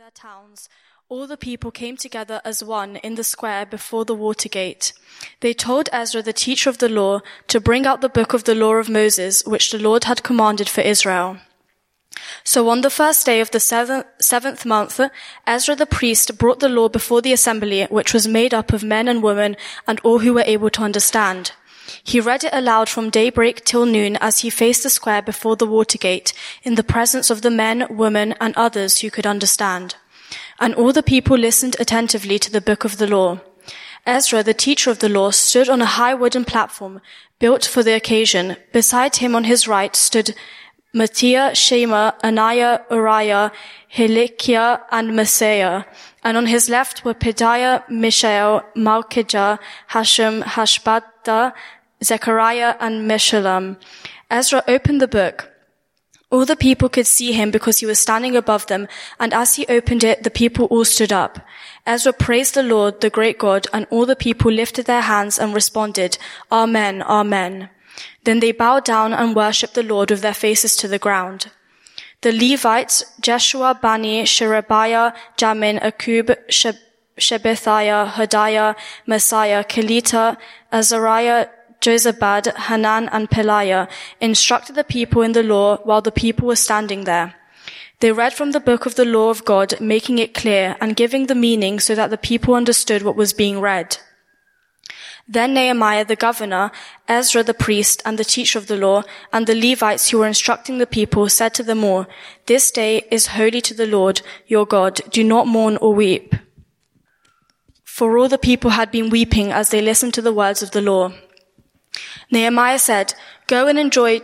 their towns, all the people came together as one in the square before the water gate. They told Ezra, the teacher of the law, to bring out the book of the law of Moses, which the Lord had commanded for Israel. So on the first day of the seventh month, Ezra the priest brought the law before the assembly, which was made up of men and women and all who were able to understand. He read it aloud from daybreak till noon as he faced the square before the water gate, in the presence of the men, women, and others who could understand. And all the people listened attentively to the book of the law. Ezra, the teacher of the law, stood on a high wooden platform built for the occasion. Beside him on his right stood Matthiah, Shema, Ananiah, Uriah, Hilkiah, and Messiah. And on his left were Pedaiah, Mishael, Malchijah, Hashem, Hashbadda, Zechariah, and Meshullam. Ezra opened the book. All the people could see him because he was standing above them, and as he opened it, the people all stood up. Ezra praised the Lord, the great God, and all the people lifted their hands and responded, Amen, Amen. Then they bowed down and worshipped the Lord with their faces to the ground. The Levites, Jeshua, Bani, Sherebiah, Jamin, Akub, Shebethiah, Hodiah, Messiah, Kelita, Azariah, Jozabad, Hanan, and Peliah, instructed the people in the law while the people were standing there. They read from the book of the law of God, making it clear and giving the meaning so that the people understood what was being read. Then Nehemiah the governor, Ezra the priest and the teacher of the law, and the Levites who were instructing the people said to them all, This day is holy to the Lord, your God. Do not mourn or weep. For all the people had been weeping as they listened to the words of the law. Nehemiah said, Go and enjoy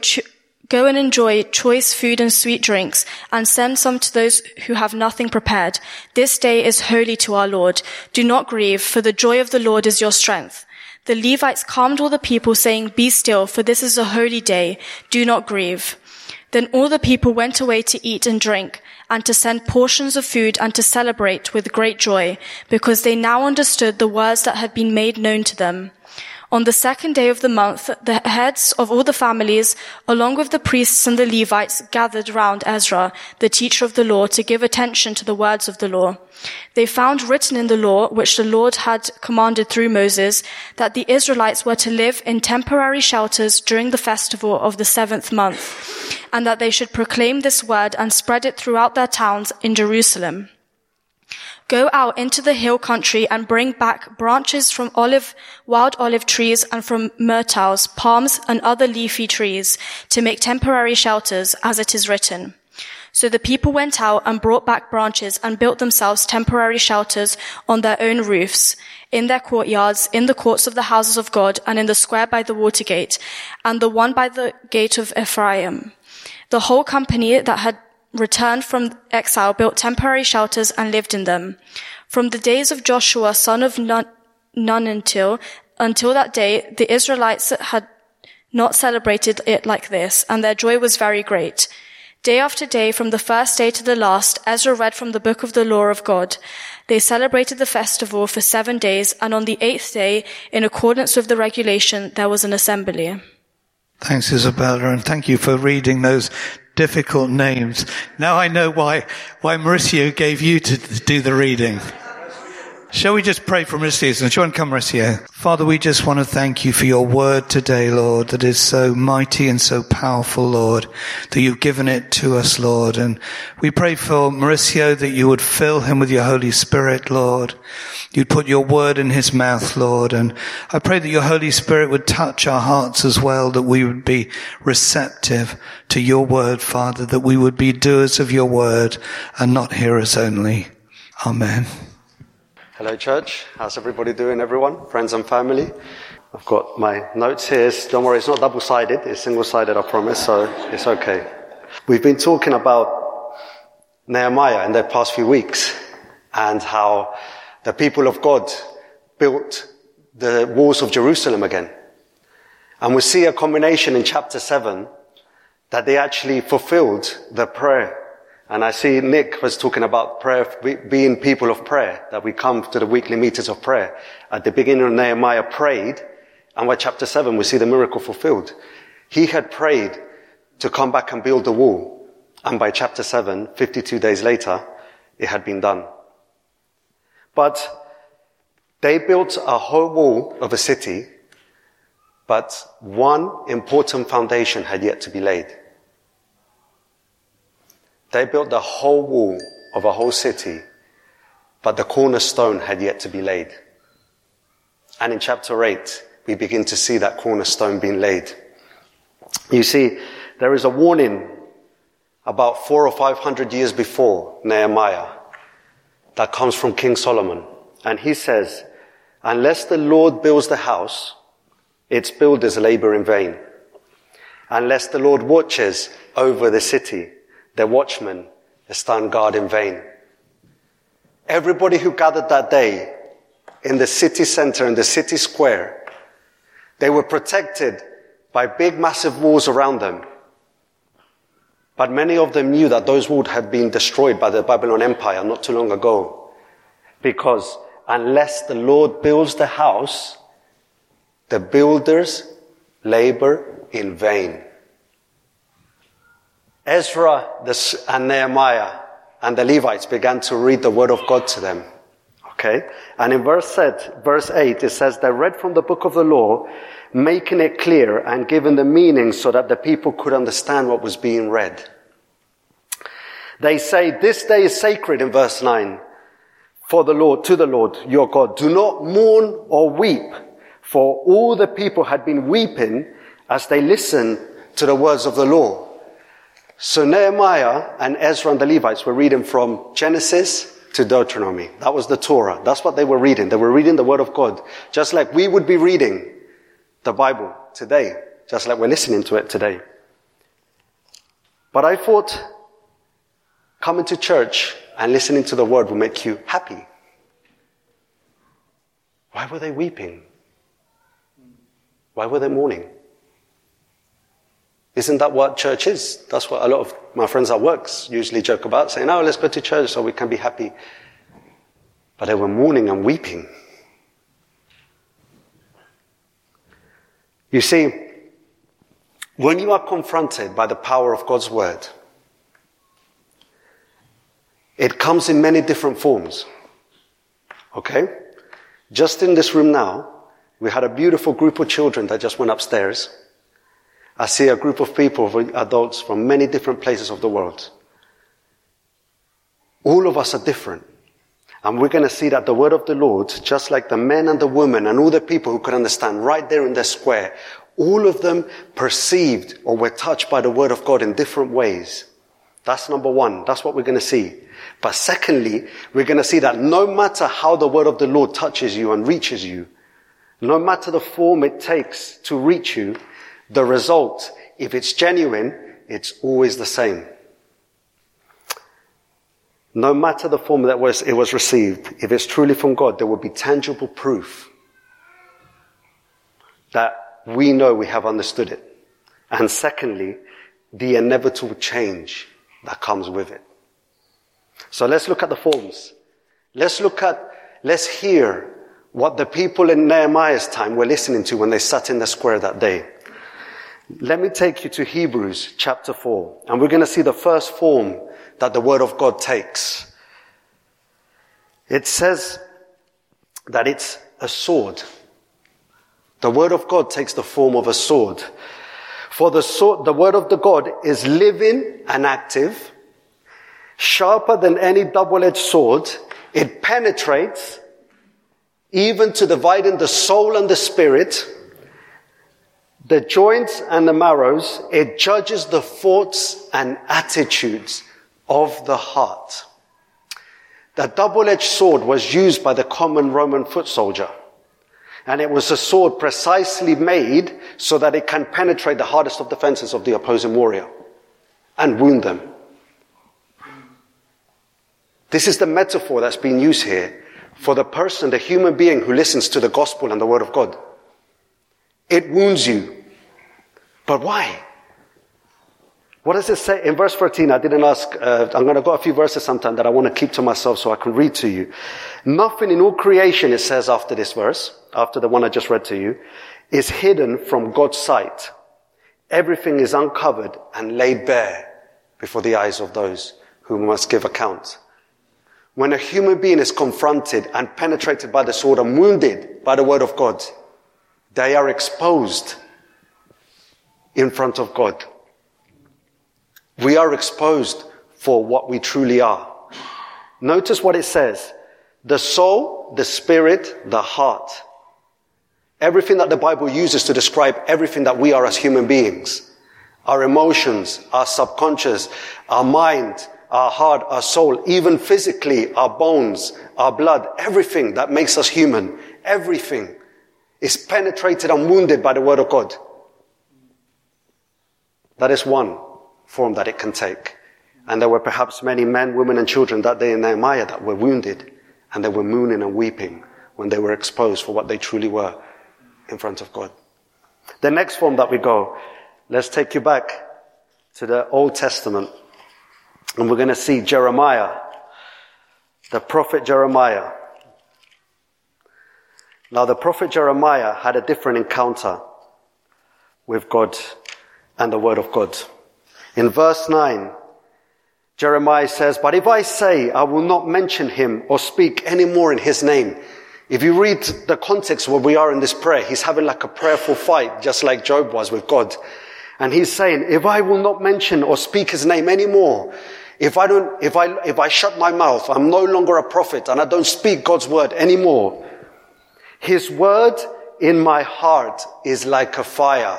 choice food and sweet drinks, and send some to those who have nothing prepared. This day is holy to our Lord. Do not grieve, for the joy of the Lord is your strength. The Levites calmed all the people, saying, Be still, for this is a holy day. Do not grieve. Then all the people went away to eat and drink, and to send portions of food, and to celebrate with great joy, because they now understood the words that had been made known to them. On the second day of the month, the heads of all the families, along with the priests and the Levites, gathered round Ezra, the teacher of the law, to give attention to the words of the law. They found written in the law, which the Lord had commanded through Moses, that the Israelites were to live in temporary shelters during the festival of the seventh month, and that they should proclaim this word and spread it throughout their towns in Jerusalem. Go out into the hill country and bring back branches from wild olive trees and from myrtles, palms, and other leafy trees to make temporary shelters, as it is written. So the people went out and brought back branches and built themselves temporary shelters on their own roofs, in their courtyards, in the courts of the houses of God, and in the square by the water gate, and the one by the gate of Ephraim. The whole company that had returned from exile built temporary shelters and lived in them. From the days of Joshua, son of Nun until that day, the Israelites had not celebrated it like this, and their joy was very great. Day after day, from the first day to the last, Ezra read from the book of the law of God. They celebrated the festival for 7 days, and on the 8th day, in accordance with the regulation, there was an assembly. Thanks, Isabella, and thank you for reading those difficult names. Now I know why Mauricio gave you to do the reading. Shall we just pray for Mauricio? Do you want to come, Mauricio? Father, we just want to thank you for your word today, Lord, that is so mighty and so powerful, Lord, that you've given it to us, Lord. And we pray for Mauricio that you would fill him with your Holy Spirit, Lord. You'd put your word in his mouth, Lord. And I pray that your Holy Spirit would touch our hearts as well, that we would be receptive to your word, Father, that we would be doers of your word and not hearers only. Amen. Hello, church. How's everybody doing, everyone? Friends and family? I've got my notes here. Don't worry, it's not double-sided. It's single-sided, I promise, so it's okay. We've been talking about Nehemiah in the past few weeks and how the people of God built the walls of Jerusalem again. And we see a combination in chapter 7 that they actually fulfilled the prayer. And I see Nick was talking about prayer, being people of prayer, that we come to the weekly meetings of prayer. At the beginning of Nehemiah prayed, and by chapter 7 we see the miracle fulfilled. He had prayed to come back and build the wall. And by chapter 7, 52 days later, it had been done. But they built a whole wall of a city, but one important foundation had yet to be laid. They built the whole wall of a whole city, but the cornerstone had yet to be laid. And in chapter 8, we begin to see that cornerstone being laid. You see, there is a warning about 400 or 500 years before Nehemiah that comes from King Solomon. And he says, unless the Lord builds the house, its builders labor in vain. Unless the Lord watches over the city, the watchmen stand guard in vain. Everybody who gathered that day in the city center, in the city square, they were protected by big, massive walls around them. But many of them knew that those walls had been destroyed by the Babylon Empire not too long ago. Because unless the Lord builds the house, the builders labor in vain. Ezra and Nehemiah and the Levites began to read the word of God to them. Okay? And in verse 8, it says, they read from the book of the law, making it clear and giving the meaning so that the people could understand what was being read. They say, this day is sacred in verse 9 for the Lord, to the Lord your God. Do not mourn or weep, for all the people had been weeping as they listened to the words of the law. So Nehemiah and Ezra and the Levites were reading from Genesis to Deuteronomy. That was the Torah. That's what they were reading. They were reading the word of God, just like we would be reading the Bible today, just like we're listening to it today. But I thought coming to church and listening to the word will make you happy. Why were they weeping? Why were they mourning? Isn't that what church is? That's what a lot of my friends at work usually joke about, saying, oh, let's go to church so we can be happy. But they were mourning and weeping. You see, when you are confronted by the power of God's word, it comes in many different forms. Okay? Just in this room now, we had a beautiful group of children that just went upstairs. I see a group of people, adults from many different places of the world. All of us are different. And we're going to see that the word of the Lord, just like the men and the women and all the people who could understand right there in the square, all of them perceived or were touched by the word of God in different ways. That's number one. That's what we're going to see. But secondly, we're going to see that no matter how the word of the Lord touches you and reaches you, no matter the form it takes to reach you, the result, if it's genuine, it's always the same. No matter the form that it was received, if it's truly from God, there will be tangible proof that we know we have understood it. And secondly, the inevitable change that comes with it. So let's look at the forms. Let's hear what the people in Nehemiah's time were listening to when they sat in the square that day. Let me take you to Hebrews chapter 4, and we're going to see the first form that the word of God takes. It says that it's a sword. The word of God takes the form of a sword. For the sword, the word of the God is living and active, sharper than any double-edged sword. It penetrates even to dividing the soul and the spirit, the joints and the marrows. It judges the thoughts and attitudes of the heart. The double-edged sword was used by the common Roman foot soldier. And it was a sword precisely made so that it can penetrate the hardest of defenses of the opposing warrior and wound them. This is the metaphor that's being used here for the person, the human being who listens to the gospel and the word of God. It wounds you. But why? What does it say? In verse 13, I didn't ask, I'm going to go a few verses sometime that I want to keep to myself so I can read to you. Nothing in all creation, it says after this verse, after the one I just read to you, is hidden from God's sight. Everything is uncovered and laid bare before the eyes of those who must give account. When a human being is confronted and penetrated by the sword and wounded by the word of God, they are exposed in front of God. We are exposed for what we truly are. Notice what it says. The soul, the spirit, the heart. Everything that the Bible uses to describe everything that we are as human beings. Our emotions, our subconscious, our mind, our heart, our soul, even physically, our bones, our blood, everything that makes us human, everything is penetrated and wounded by the word of God. That is one form that it can take. And there were perhaps many men, women, and children that day in Nehemiah that were wounded, and they were mooning and weeping when they were exposed for what they truly were in front of God. The next form that we go, let's take you back to the Old Testament. And we're going to see Jeremiah, the prophet Jeremiah. Now, the prophet Jeremiah had a different encounter with God and the word of God. In verse 9, Jeremiah says, "But if I say I will not mention him or speak any more in his name." If you read the context where we are in this prayer, he's having like a prayerful fight, just like Job was with God. And he's saying, if I will not mention or speak his name anymore, if I shut my mouth, I'm no longer a prophet and I don't speak God's word anymore. His word in my heart is like a fire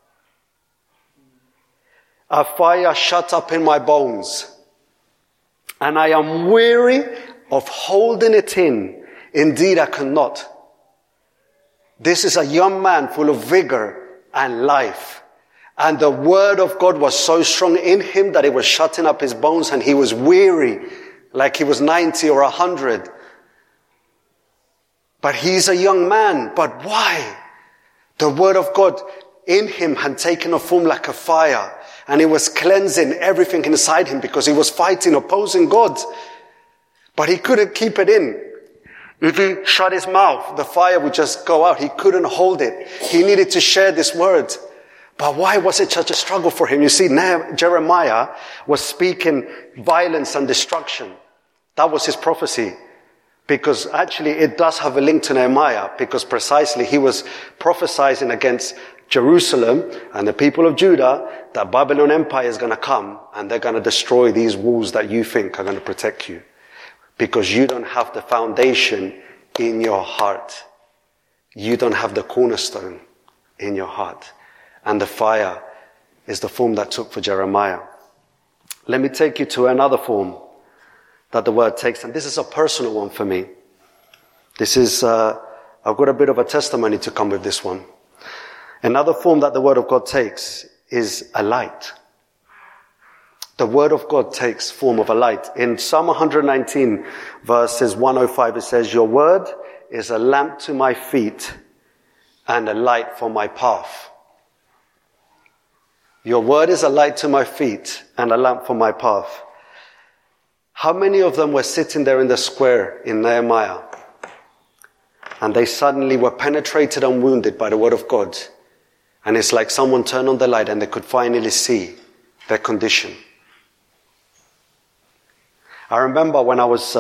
shut up in my bones. And I am weary of holding it in. Indeed, I cannot. This is a young man full of vigor and life. And the word of God was so strong in him that it was shutting up his bones, and he was weary, like he was 90 or 100. But he's a young man. But why? The word of God in him had taken a form like a fire, and it was cleansing everything inside him because he was fighting, opposing God. But he couldn't keep it in. If he shut his mouth, the fire would just go out. He couldn't hold it. He needed to share this word. But why was it such a struggle for him? You see, Jeremiah was speaking violence and destruction. That was his prophecy. Because actually it does have a link to Nehemiah, because precisely he was prophesying against Jerusalem and the people of Judah that Babylon Empire is going to come and they're going to destroy these walls that you think are going to protect you. Because you don't have the foundation in your heart. You don't have the cornerstone in your heart. And the fire is the form that took for Jeremiah. Let me take you to another form that the word takes. And this is a personal one for me. This is, I've got a bit of a testimony to come with this one. Another form that the word of God takes is a light. The word of God takes form of a light. In Psalm 119 verses 105, it says, "Your word is a lamp to my feet and a light for my path." Your word is a light to my feet and a lamp for my path. How many of them were sitting there in the square in Nehemiah and they suddenly were penetrated and wounded by the word of God? And it's like someone turned on the light and they could finally see their condition. I remember when I was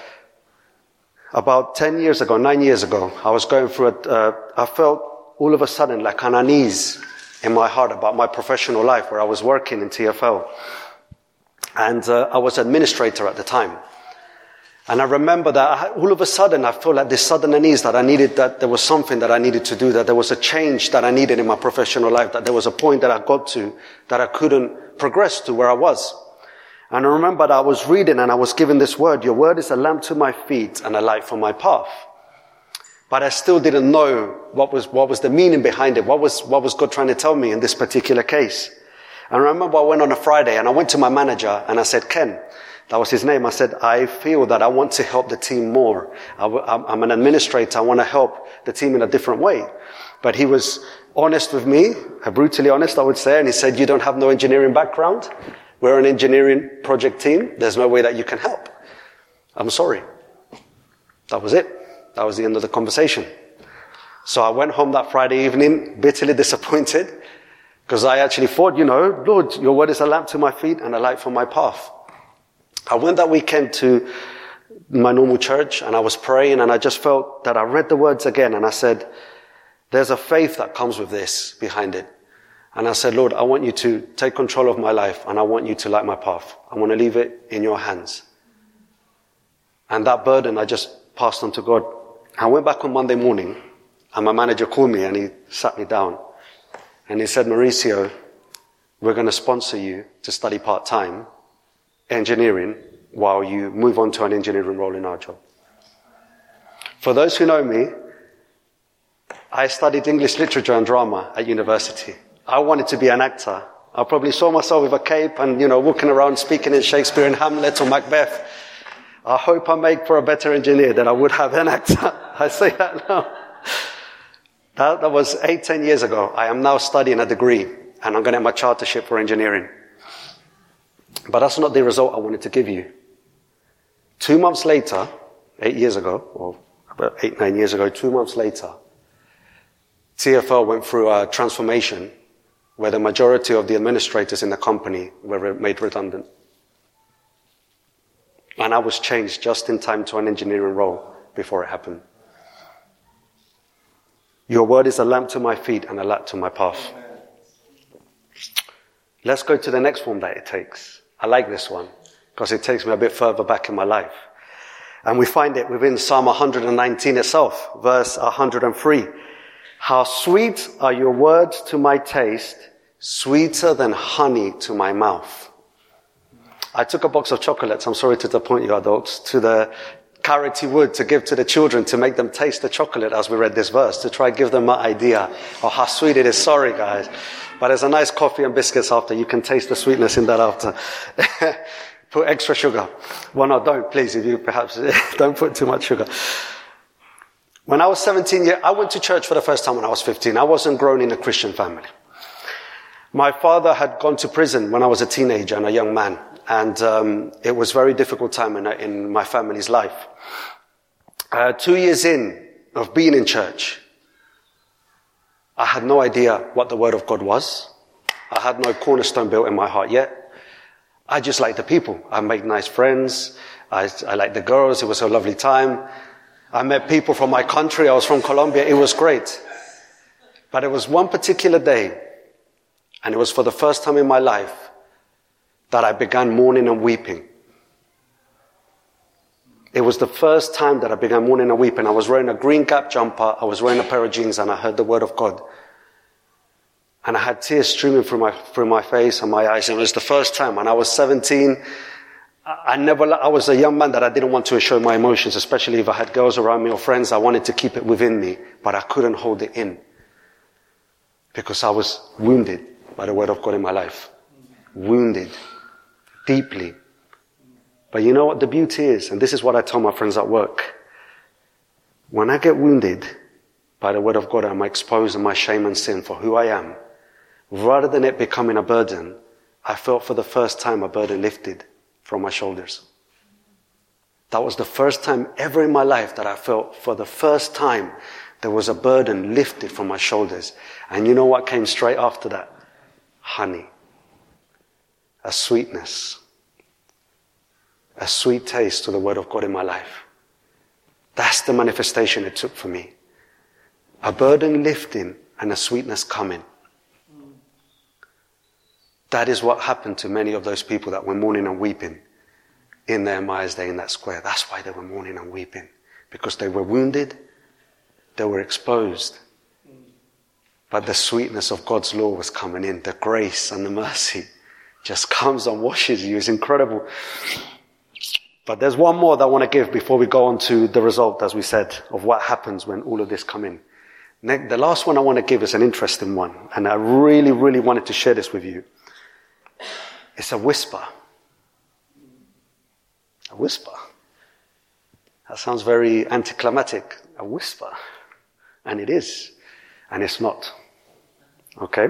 about 9 years ago, I was going through I felt all of a sudden like an unease in my heart about my professional life where I was working in TFL. And I was administrator at the time. And I remember that all of a sudden I felt like this sudden unease that I needed, that there was something that I needed to do, that there was a change that I needed in my professional life, that there was a point that I got to that I couldn't progress to where I was. And I remember that I was reading and I was given this word, "Your word is a lamp to my feet and a light for my path." But I still didn't know what was the meaning behind it. What was God trying to tell me in this particular case? And I remember I went on a Friday and I went to my manager and I said, "Ken," that was his name. I said, "I feel that I want to help the team more. I'm an administrator. I want to help the team in a different way." But he was honest with me, brutally honest, I would say. And he said, "You don't have no engineering background. We're an engineering project team. There's no way that you can help. I'm sorry." That was it. That was the end of the conversation. So I went home that Friday evening, bitterly disappointed, because I actually thought, "Lord, your word is a lamp to my feet and a light for my path." I went that weekend to my normal church, and I was praying, and I just felt that I read the words again, and I said, there's a faith that comes with this behind it. And I said, Lord, I want you to take control of my life, and I want you to light my path. I want to leave it in your hands. And that burden I just passed on to God. I went back on Monday morning, and my manager called me, and he sat me down. And he said, Mauricio, we're going to sponsor you to study part-time engineering while you move on to an engineering role in our job. For those who know me, I studied English literature and drama at university. I wanted to be an actor. I probably saw myself with a cape and, walking around speaking in Shakespeare and Hamlet or Macbeth. I hope I make for a better engineer than I would have an actor. I say that now. That was 10 years ago. I am now studying a degree, and I'm going to have my chartership for engineering. But that's not the result I wanted to give you. 2 months later, 8 years ago, or about 8-9 years ago, 2 months later, TfL went through a transformation where the majority of the administrators in the company were made redundant. And I was changed just in time to an engineering role before it happened. Your word is a lamp to my feet and a light to my path. Let's go to the next form that it takes. I like this one because it takes me a bit further back in my life. And we find it within Psalm 119 itself, verse 103. How sweet are your words to my taste, sweeter than honey to my mouth. I took a box of chocolates, I'm sorry to disappoint you adults, to the Charity Wood to give to the children to make them taste the chocolate as we read this verse, to try and give them an idea of how sweet it is. Sorry guys. But there's a nice coffee and biscuits after. You can taste the sweetness in that after. Put extra sugar. Well, no, don't, please. If you perhaps don't put too much sugar. When I was 17 years, I went to church for the first time when I was 15. I wasn't grown in a Christian family. My father had gone to prison when I was a teenager and a young man. And it was a very difficult time in my family's life. 2 years in of being in church, I had no idea what the Word of God was. I had no cornerstone built in my heart yet. I just liked the people. I made nice friends. I liked the girls. It was a lovely time. I met people from my country. I was from Colombia. It was great. But it was one particular day, and it was for the first time in my life, that I began mourning and weeping. It was the first time that I began mourning and weeping. I was wearing a green Gap jumper. I was wearing a pair of jeans, and I heard the word of God. And I had tears streaming through my face and my eyes. It was the first time. And I was 17. I was a young man that I didn't want to show my emotions, especially if I had girls around me or friends. I wanted to keep it within me, but I couldn't hold it in because I was wounded by the word of God in my life. Wounded. Deeply. But you know what the beauty is? And this is what I tell my friends at work. When I get wounded by the word of God, I'm exposing my shame and sin for who I am. Rather than it becoming a burden, I felt for the first time a burden lifted from my shoulders. That was the first time ever in my life that I felt for the first time there was a burden lifted from my shoulders. And you know what came straight after that? Honey. A sweetness, a sweet taste to the word of God in my life. That's the manifestation it took for me. A burden lifting and a sweetness coming. That is what happened to many of those people that were mourning and weeping in their Myers Day in that square. That's why they were mourning and weeping. Because they were wounded, they were exposed. But the sweetness of God's law was coming in. The grace and the mercy just comes and washes you. It's incredible. But there's one more that I want to give before we go on to the result, as we said, of what happens when all of this come in. The last one I want to give is an interesting one. And I really, really wanted to share this with you. It's a whisper. A whisper. That sounds very anticlimactic. A whisper. And it is. And it's not. Okay?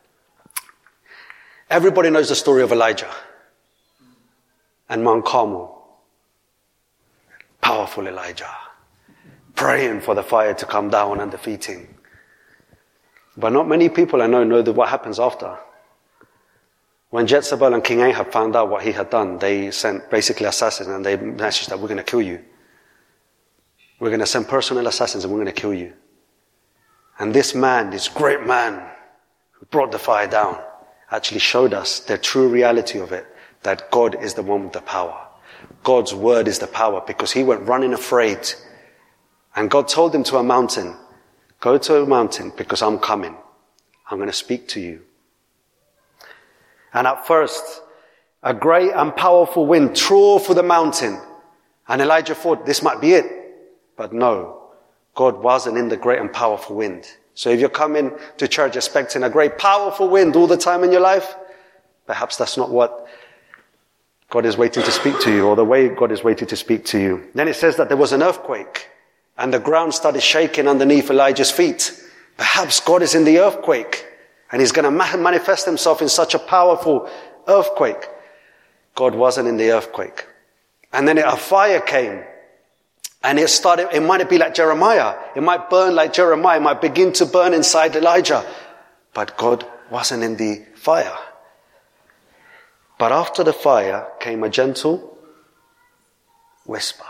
Everybody knows the story of Elijah and Mount Carmel. Powerful Elijah. Praying for the fire to come down and defeating. But not many people I know what happens after. When Jezebel and King Ahab found out what he had done, they sent basically assassins and they messaged that we're going to kill you. We're going to send personal assassins and we're going to kill you. And this man, this great man who brought the fire down, actually showed us the true reality of it, that God is the one with the power. God's word is the power, because he went running afraid. And God told him to a mountain, go to a mountain because I'm coming. I'm going to speak to you. And at first, a great and powerful wind tore through the mountain. And Elijah thought this might be it. But no, God wasn't in the great and powerful wind. So if you're coming to church expecting a great powerful wind all the time in your life, perhaps that's not what God is waiting to speak to you, or the way God is waiting to speak to you. Then it says that there was an earthquake and the ground started shaking underneath Elijah's feet. Perhaps God is in the earthquake and he's going to manifest himself in such a powerful earthquake. God wasn't in the earthquake. And then a fire came. And it might be like Jeremiah. It might burn like Jeremiah. It might begin to burn inside Elijah. But God wasn't in the fire. But after the fire came a gentle whisper.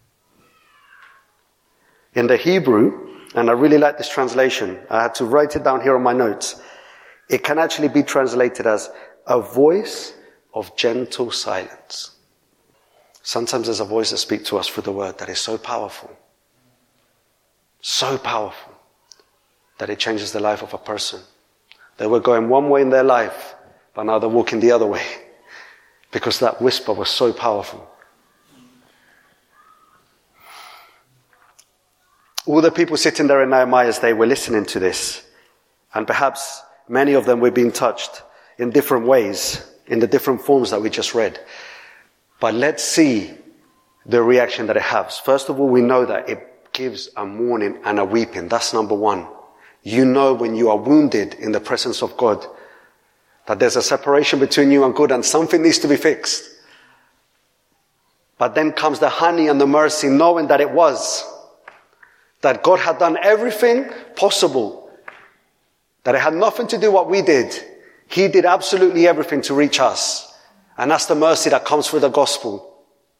In the Hebrew, and I really like this translation, I had to write it down here on my notes. It can actually be translated as a voice of gentle silence. Sometimes there's a voice that speaks to us through the word that is so powerful, that it changes the life of a person. They were going one way in their life, but now they're walking the other way, because that whisper was so powerful. All the people sitting there in Nehemiah's day were listening to this, and perhaps many of them were being touched in different ways, in the different forms that we just read. But let's see the reaction that it has. First of all, we know that it gives a mourning and a weeping. That's number one. You know when you are wounded in the presence of God, that there's a separation between you and God and something needs to be fixed. But then comes the honey and the mercy, knowing that that God had done everything possible, that it had nothing to do what we did. He did absolutely everything to reach us. And that's the mercy that comes through the gospel.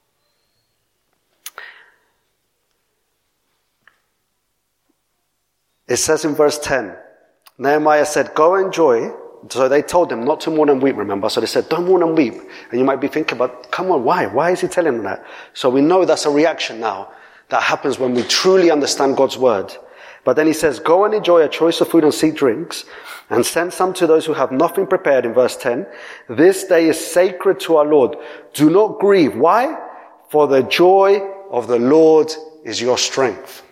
It says in verse 10, Nehemiah said, go enjoy. So they told him not to mourn and weep, remember? So they said, don't mourn and weep. And you might be thinking, but come on, why? Why is he telling them that? So we know that's a reaction now that happens when we truly understand God's word. But then he says, go and enjoy a choice of food and sweet drinks, and send some to those who have nothing prepared, in verse 10. This day is sacred to our Lord. Do not grieve. Why? For the joy of the Lord is your strength.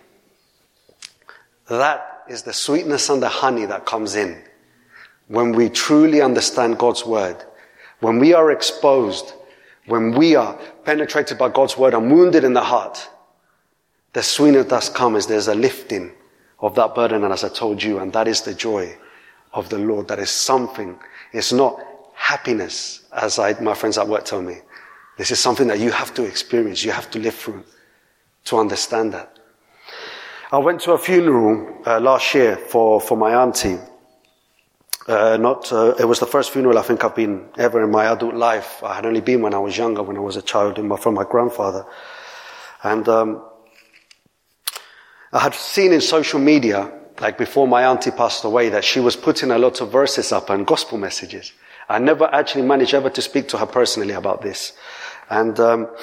That is the sweetness and the honey that comes in when we truly understand God's word. When we are exposed, when we are penetrated by God's word and wounded in the heart, the sweetness that comes, there's a lifting of that burden, and as I told you, and that is the joy of the Lord. That is something. It's not happiness, as my friends at work tell me. This is something that you have to experience, you have to live through to understand that. I went to a funeral last year for my auntie. It was the first funeral I think I've been ever in my adult life. I had only been when I was younger, when I was a child, from my grandfather. And I had seen in social media, like before my auntie passed away, that she was putting a lot of verses up and gospel messages. I never actually managed ever to speak to her personally about this. And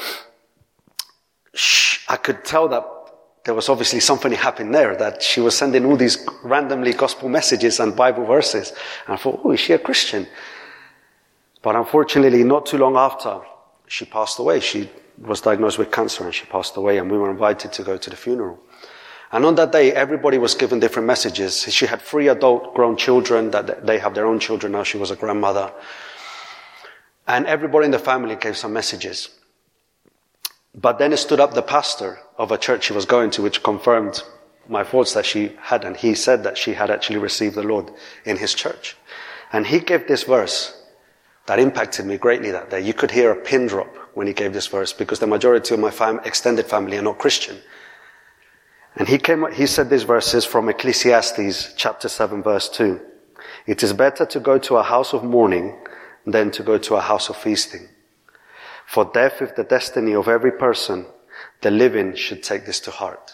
I could tell that there was obviously something happening there, that she was sending all these randomly gospel messages and Bible verses. And I thought, oh, is she a Christian? But unfortunately, not too long after she passed away, she was diagnosed with cancer and she passed away, and we were invited to go to the funeral. And on that day, everybody was given different messages. She had 3 adult grown children, that they have their own children now. She was a grandmother. And everybody in the family gave some messages. But then it stood up the pastor of a church she was going to, which confirmed my thoughts that she had. And he said that she had actually received the Lord in his church. And he gave this verse that impacted me greatly that day. You could hear a pin drop when he gave this verse, because the majority of my extended family are not Christian. And he said these verses from Ecclesiastes chapter 7 verse 2. It is better to go to a house of mourning than to go to a house of feasting. For death is the destiny of every person. The living should take this to heart.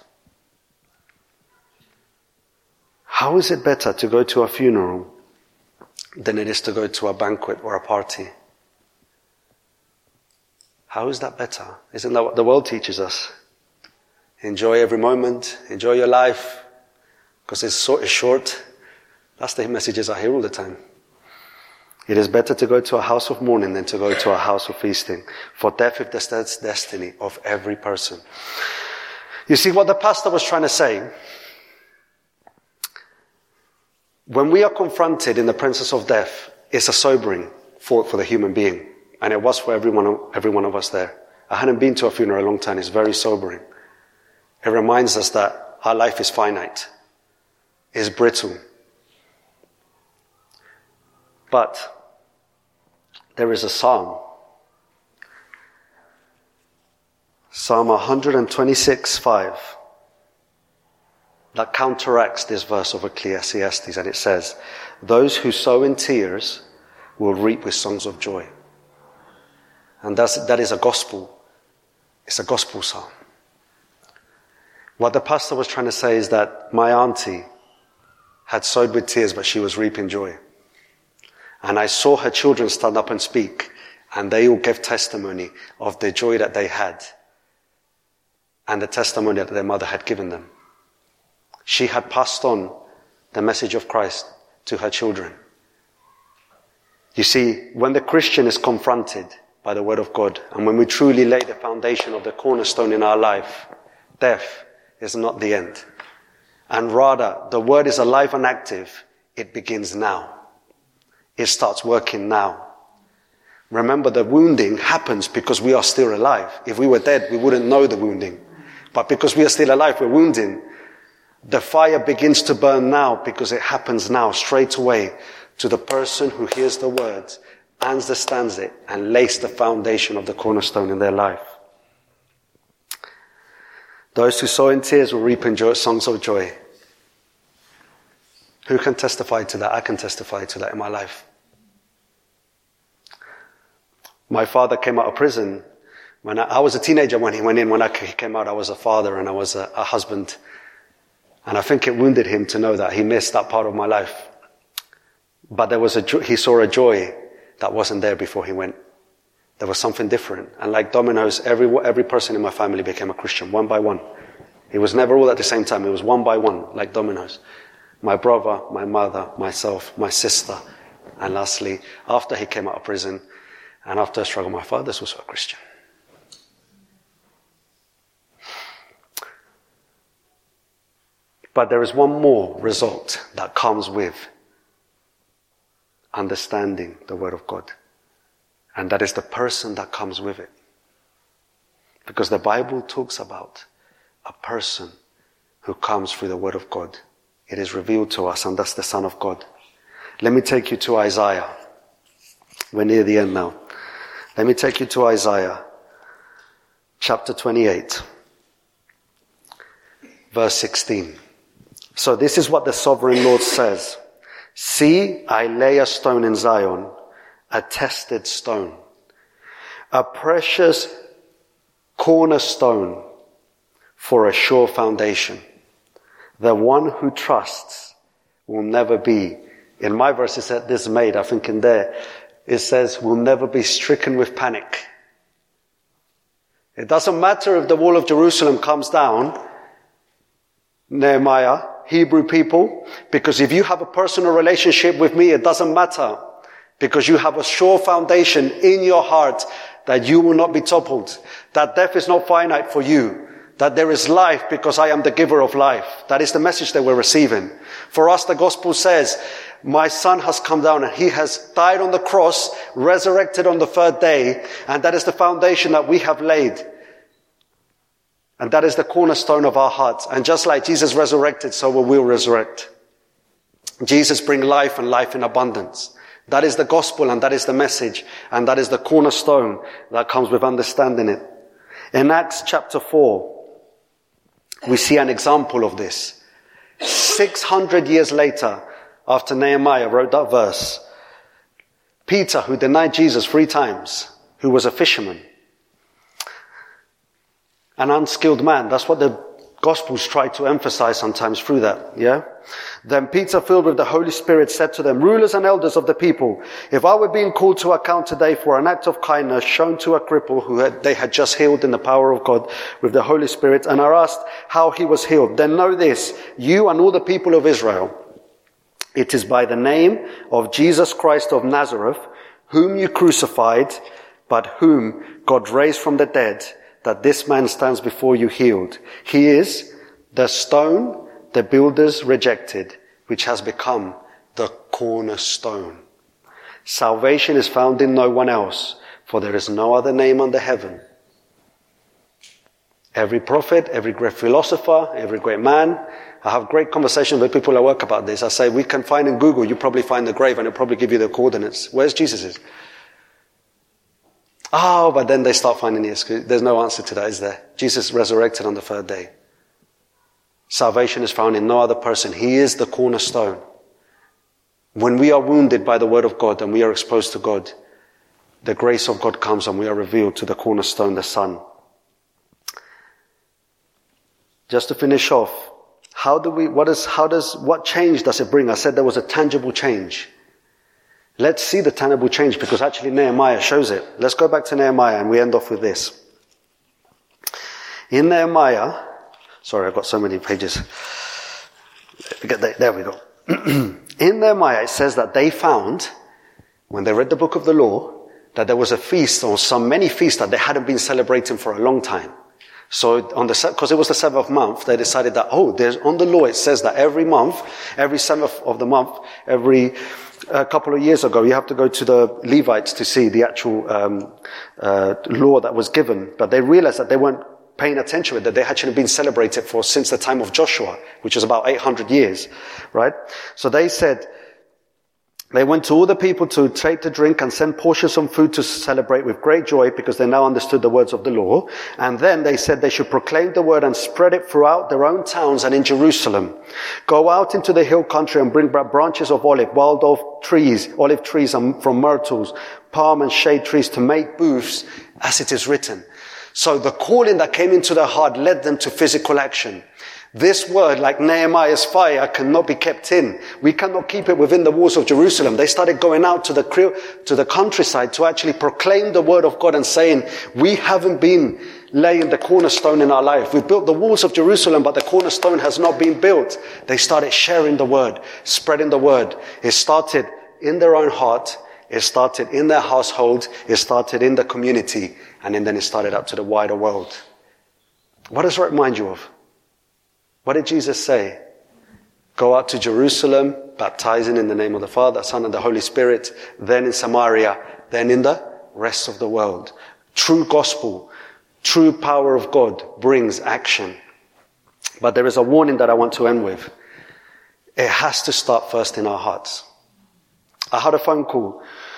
How is it better to go to a funeral than it is to go to a banquet or a party? How is that better? Isn't that what the world teaches us? Enjoy every moment, enjoy your life, because it's short. That's the messages I hear all the time. It is better to go to a house of mourning than to go to a house of feasting. For death is the destiny of every person. You see what the pastor was trying to say? When we are confronted in the presence of death, it's a sobering for the human being. And it was for every one of us there. I hadn't been to a funeral in a long time. It's very sobering. It reminds us that our life is finite. It's brittle. But there is a psalm. Psalm 126:5. That counteracts this verse of Ecclesiastes, and it says, those who sow in tears will reap with songs of joy. And that is a gospel. It's a gospel psalm. What the pastor was trying to say is that my auntie had sowed with tears, but she was reaping joy. And I saw her children stand up and speak, and they all gave testimony of the joy that they had and the testimony that their mother had given them. She had passed on the message of Christ to her children. You see, when the Christian is confronted by the Word of God, and when we truly lay the foundation of the cornerstone in our life, death is not the end. And rather, the Word is alive and active. It begins now. It starts working now. Remember, the wounding happens because we are still alive. If we were dead, we wouldn't know the wounding. But because we are still alive, we're wounding. The fire begins to burn now because it happens now, straight away, to the person who hears the words, understands it, and lays the foundation of the cornerstone in their life. Those who sow in tears will reap in songs of joy. Who can testify to that? I can testify to that in my life. My father came out of prison. When I was a teenager when he went in. When he came out, I was a father and I was a husband. And I think it wounded him to know that he missed that part of my life. But he saw a joy that wasn't there before he went. There was something different. And like dominoes, every person in my family became a Christian, one by one. It was never all at the same time. It was one by one, like dominoes. My brother, my mother, myself, my sister. And lastly, after he came out of prison, and after a struggle, my father was also a Christian. But there is one more result that comes with understanding the Word of God. And that is the person that comes with it. Because the Bible talks about a person who comes through the Word of God. It is revealed to us, and that's the Son of God. Let me take you to Isaiah. We're near the end now. Let me take you to Isaiah, chapter 28, verse 16. So this is what the sovereign Lord says. See, I lay a stone in Zion, a tested stone, a precious cornerstone for a sure foundation. The one who trusts will never be. In my verse it said dismayed. I think in there it says will never be stricken with panic. It doesn't matter if the wall of Jerusalem comes down, Nehemiah, Hebrew people, because if you have a personal relationship with me, it doesn't matter. Because you have a sure foundation in your heart that you will not be toppled. That death is not finite for you. That there is life because I am the giver of life. That is the message that we're receiving. For us, the gospel says, my son has come down and he has died on the cross, resurrected on the third day, and that is the foundation that we have laid. And that is the cornerstone of our hearts. And just like Jesus resurrected, so will we resurrect. Jesus brings life and life in abundance. That is the gospel and that is the message. And that is the cornerstone that comes with understanding it. In Acts chapter 4, we see an example of this. 600 years later, after Nehemiah wrote that verse, Peter, who denied Jesus 3 times, who was a fisherman. An unskilled man. That's what the Gospels try to emphasize sometimes through that, yeah? Then Peter, filled with the Holy Spirit, said to them, rulers and elders of the people, if I were being called to account today for an act of kindness shown to a cripple who they had just healed in the power of God with the Holy Spirit, and are asked how he was healed, then know this, you and all the people of Israel, it is by the name of Jesus Christ of Nazareth, whom you crucified, but whom God raised from the dead, that this man stands before you healed. He is the stone the builders rejected, which has become the cornerstone. Salvation is found in no one else, for there is no other name under heaven. Every prophet, every great philosopher, every great man, I have great conversations with people at work about this. I say, we can find in Google, you probably find the grave and it'll probably give you the coordinates. Where's Jesus? Oh, but then they start finding there's no answer to that, is there? Jesus resurrected on the 3rd day. Salvation is found in no other person. He is the cornerstone. When we are wounded by the word of God and we are exposed to God, the grace of God comes and we are revealed to the cornerstone, the Son. Just to finish off, what change does it bring? I said there was a tangible change. Let's see the tangible change, because actually Nehemiah shows it. Let's go back to Nehemiah and we end off with this. In Nehemiah, sorry, I've got so many pages. There we go. In Nehemiah, it says that they found, when they read the book of the law, that there was a feast, or many feasts that they hadn't been celebrating for a long time. So because it was the 7th month, they decided that, on the law it says that every month, every 7th of the month, every couple of years ago, you have to go to the Levites to see the actual law that was given. But they realized that they weren't paying attention to it, that they actually been celebrated for since the time of Joshua, which is about 800 years, right? So they said, they went to all the people to take to drink and send portions of food to celebrate with great joy, because they now understood the words of the law. And then they said they should proclaim the word and spread it throughout their own towns and in Jerusalem. Go out into the hill country and bring back branches of wild olive trees and from myrtles, palm and shade trees, to make booths, as it is written. So the calling that came into their heart led them to physical action. This word, like Nehemiah's fire, cannot be kept in. We cannot keep it within the walls of Jerusalem. They started going out to the countryside to actually proclaim the word of God and saying, we haven't been laying the cornerstone in our life. We've built the walls of Jerusalem, but the cornerstone has not been built. They started sharing the word, spreading the word. It started in their own heart. It started in their household. It started in the community. And then it started out to the wider world. What does that remind you of? What did Jesus say? Go out to Jerusalem, baptizing in the name of the Father, Son, and the Holy Spirit, then in Samaria, then in the rest of the world. True gospel, true power of God brings action. But there is a warning that I want to end with. It has to start first in our hearts. I had a phone call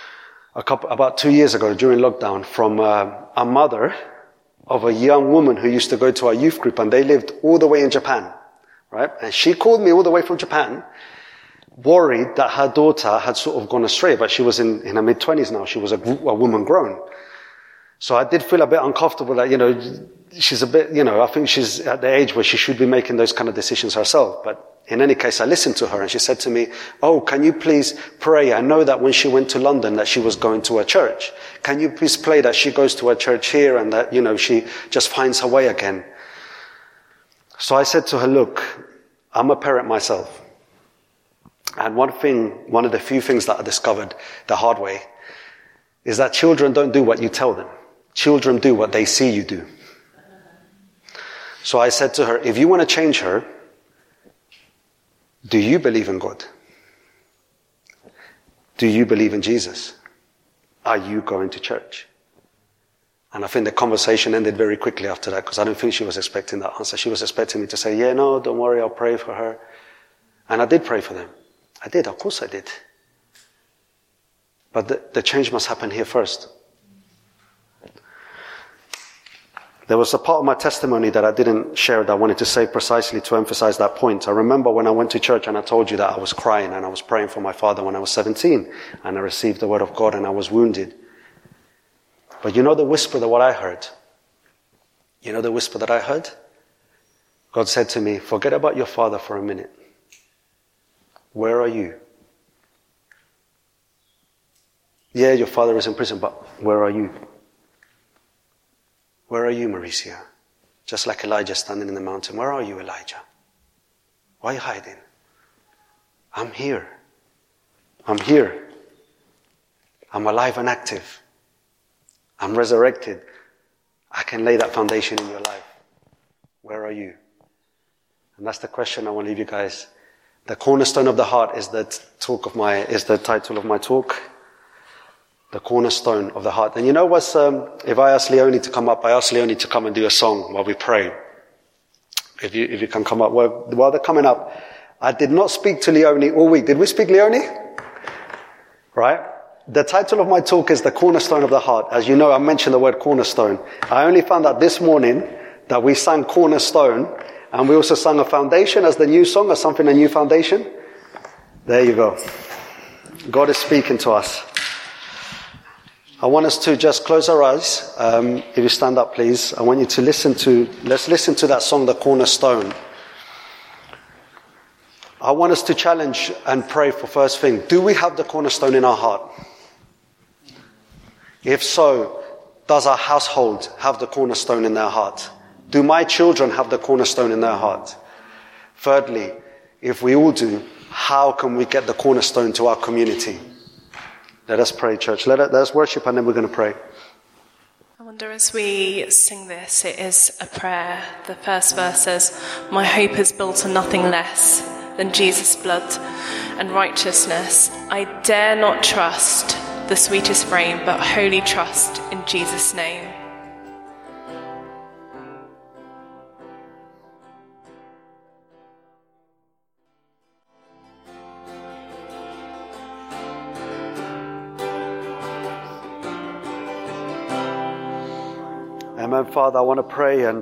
about 2 years ago during lockdown from a mother of a young woman who used to go to our youth group, and they lived all the way in Japan, right? And she called me all the way from Japan, worried that her daughter had sort of gone astray, but she was in her mid-20s now. She was a woman grown. So I did feel a bit uncomfortable that, she's a bit, I think she's at the age where she should be making those kind of decisions herself. But in any case, I listened to her and she said to me, can you please pray? I know that when she went to London that she was going to a church. Can you please pray that she goes to a church here and that, she just finds her way again? So I said to her, look, I'm a parent myself. And one of the few things that I discovered the hard way is that children don't do what you tell them. Children do what they see you do. So I said to her, if you want to change her, do you believe in God? Do you believe in Jesus? Are you going to church? And I think the conversation ended very quickly after that, because I don't think she was expecting that answer. She was expecting me to say, no, don't worry, I'll pray for her. And I did pray for them. I did, of course I did. But the change must happen here first. There was a part of my testimony that I didn't share that I wanted to say precisely to emphasize that point. I remember when I went to church and I told you that I was crying and I was praying for my father when I was 17 and I received the word of God and I was wounded. But you know the whisper that what I heard? You know the whisper that I heard? God said to me, forget about your father for a minute. Where are you? Yeah, your father is in prison, but where are you? Where are you, Mauricio? Just like Elijah standing in the mountain. Where are you, Elijah? Why are you hiding? I'm here. I'm here. I'm alive and active. I'm resurrected. I can lay that foundation in your life. Where are you? And that's the question I want to leave you guys. The cornerstone of the heart is the title of my talk. The cornerstone of the heart. And you know what's, if I ask Leonie to come up, I ask Leonie to come and do a song while we pray. If you can come up. While they're coming up, I did not speak to Leonie all week. Did we speak, Leonie? Right? The title of my talk is The Cornerstone of the Heart. As you know, I mentioned the word cornerstone. I only found out this morning that we sang Cornerstone and we also sang a foundation as the new song, or something, a new foundation. There you go. God is speaking to us. I want us to just close our eyes. If you stand up, please. I want you to let's listen to that song, The Cornerstone. I want us to challenge and pray for first thing. Do we have the cornerstone in our heart? If so, does our household have the cornerstone in their heart? Do my children have the cornerstone in their heart? Thirdly, if we all do, how can we get the cornerstone to our community? Let us pray, church. Let us worship and then we're going to pray. I wonder as we sing this, it is a prayer. The first verse says, my hope is built on nothing less than Jesus' blood and righteousness. I dare not trust the sweetest frame, but wholly trust in Jesus' name. Amen, Father, I want to pray and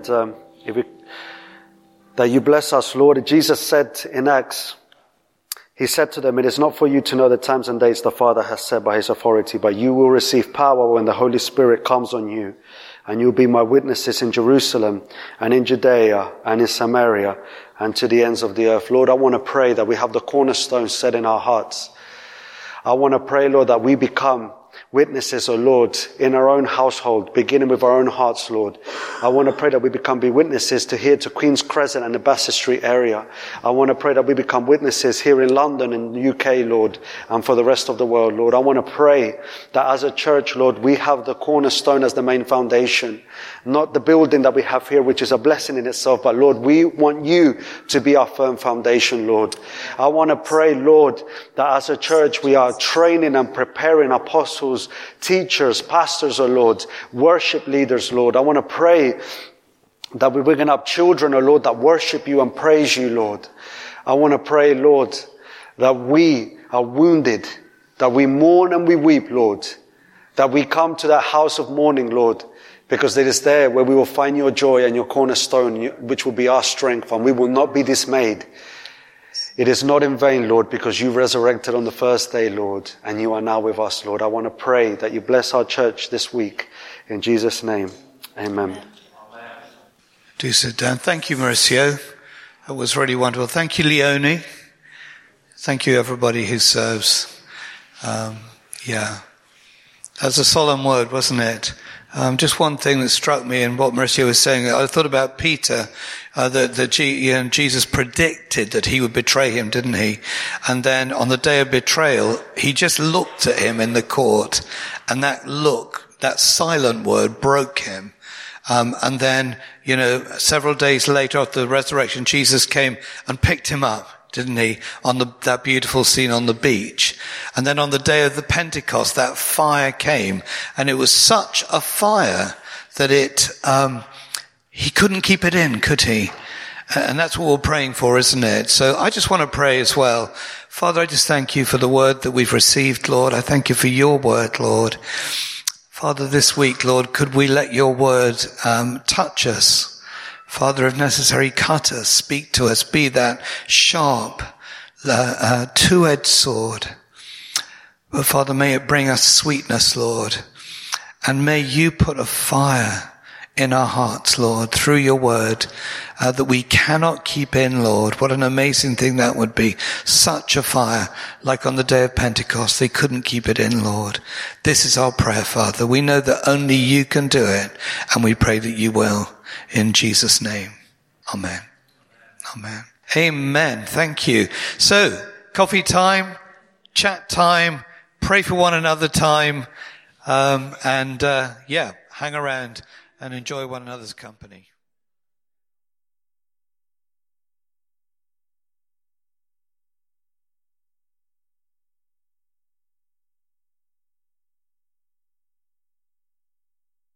that you bless us, Lord. Jesus said in Acts, he said to them, it is not for you to know the times and dates the Father has set by his authority, but you will receive power when the Holy Spirit comes on you, and you'll be my witnesses in Jerusalem and in Judea and in Samaria and to the ends of the earth. Lord, I want to pray that we have the cornerstone set in our hearts. I want to pray, Lord, that we become witnesses, oh Lord, in our own household, beginning with our own hearts, Lord. I want to pray that we be witnesses to Queen's Crescent and the Bassett Street area. I want to pray that we become witnesses here in London and the UK, Lord, and for the rest of the world, Lord. I want to pray that as a church, Lord, we have the cornerstone as the main foundation, not the building that we have here, which is a blessing in itself, but Lord, we want you to be our firm foundation, Lord. I want to pray, Lord, that as a church we are training and preparing apostles, teachers, pastors, oh Lord, worship leaders, Lord. I want to pray that we bring up children, oh Lord, that worship you and praise you, Lord. I want to pray, Lord, that we are wounded, that we mourn and we weep, Lord, that we come to that house of mourning, Lord, because it is there where we will find your joy and your cornerstone, which will be our strength, and we will not be dismayed. It is not in vain, Lord, because you resurrected on the first day, Lord, and you are now with us, Lord. I want to pray that you bless our church this week. In Jesus' name, amen. Do sit down. Thank you, Mauricio. That was really wonderful. Thank you, Leonie. Thank you, everybody who serves. That's a solemn word, wasn't it? Just one thing that struck me in what Mauricio was saying, I thought about Peter, that Jesus predicted that he would betray him, didn't he? And then on the day of betrayal, he just looked at him in the court, and that look, that silent word broke him. And then, several days later after the resurrection, Jesus came and picked him up, didn't he, on that beautiful scene on the beach. And then on the day of the Pentecost, that fire came, and it was such a fire that he couldn't keep it in, could he? And that's what we're praying for, isn't it? So I just want to pray as well. Father, I just thank you for the word that we've received, Lord. I thank you for your word, Lord. Father, this week, Lord, could we let your word touch us? Father, if necessary, cut us, speak to us, be that sharp, two-edged sword. But Father, may it bring us sweetness, Lord. And may you put a fire in our hearts, Lord, through your word, that we cannot keep in, Lord. What an amazing thing that would be. Such a fire, like on the day of Pentecost. They couldn't keep it in, Lord. This is our prayer, Father. We know that only you can do it, and we pray that you will. In Jesus' name. Amen. Amen. Amen. Thank you. So, coffee time, chat time, pray for one another time, hang around and enjoy one another's company.